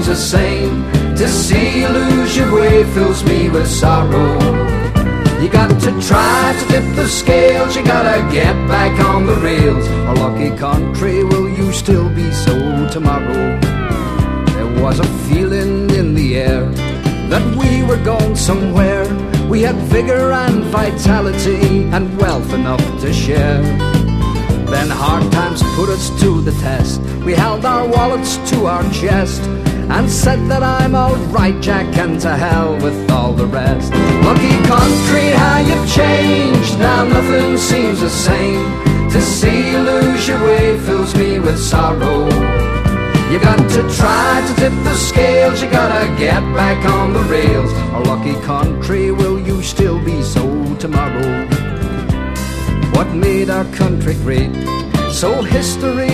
the same. To see you lose your way fills me with sorrow. You got to try to tip the scales, you gotta get back on the rails. Our lucky country, will you still be so tomorrow? There was a feeling in the air that we were going somewhere. We had vigor and vitality and wealth enough to share. Then hard times put us to the test. We held our wallets to our chest and said that I'm alright, Jack, and to hell with all the rest. Lucky country, how you've changed, now nothing seems the same. To see you lose your way fills me with sorrow. You got to try to tip the scales, you gotta get back on the rails. Our lucky country, will you still be so tomorrow? What made our country great? So history